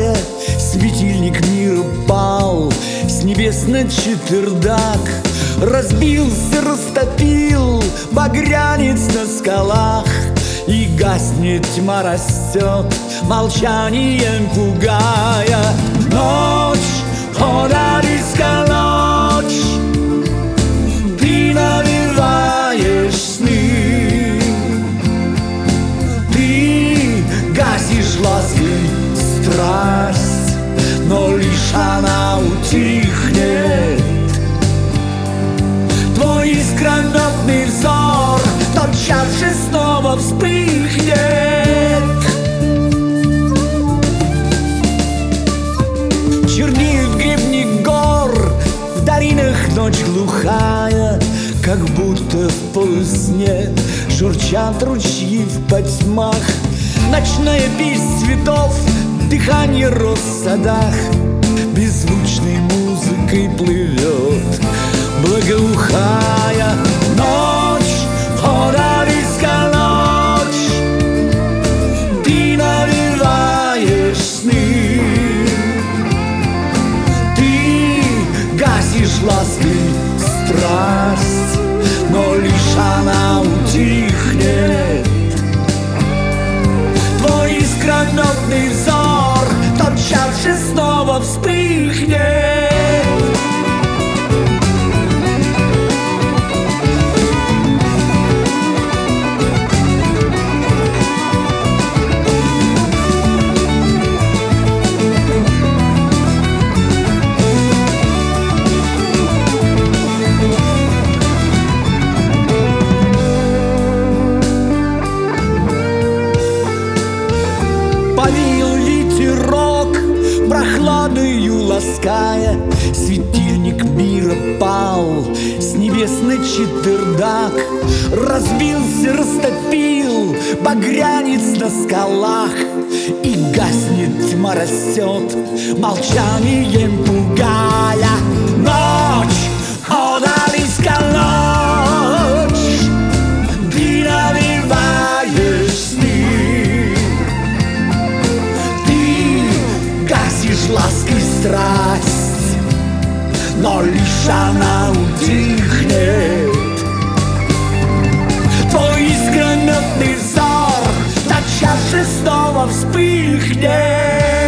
лугая светильник мира пал с небес на четвердак. Разбился, растопил багрянец на скалах, и гаснет, тьма растет, молчанием пугая. Ночь, одалиская ночь, ты навеваешь сны, ты гасишь лаской страсть, но лишь она утихнет. Твой искрометный взор тотчас же снова вспыхнет. Чернеют гребни гор, в долинах ночь глухая, как будто в полусне журчат ручьи в потьмах. Ночная песнь цветов, дыхание роз в садах беззвучной музыкой плывет, благоухая. Ночь, одалиская ночь, ты навеваешь сны, ты гасишь лаской страсть, но лишь она утихнет. Твой искрометный взор тотчас же снова вспыхнет. Повеял ветерок, прохладою лаская, светильник мира пал с небес на четвердак. Разбился, растопил багрянец на скалах, и гаснет, тьма растет, молчанием пугая. Ночь, одалиская ночь, ты навеваешь сны, гасишь лаской страсть, но лишь она утихнет. Твой искрометный взор тотчас же снова вспыхнет.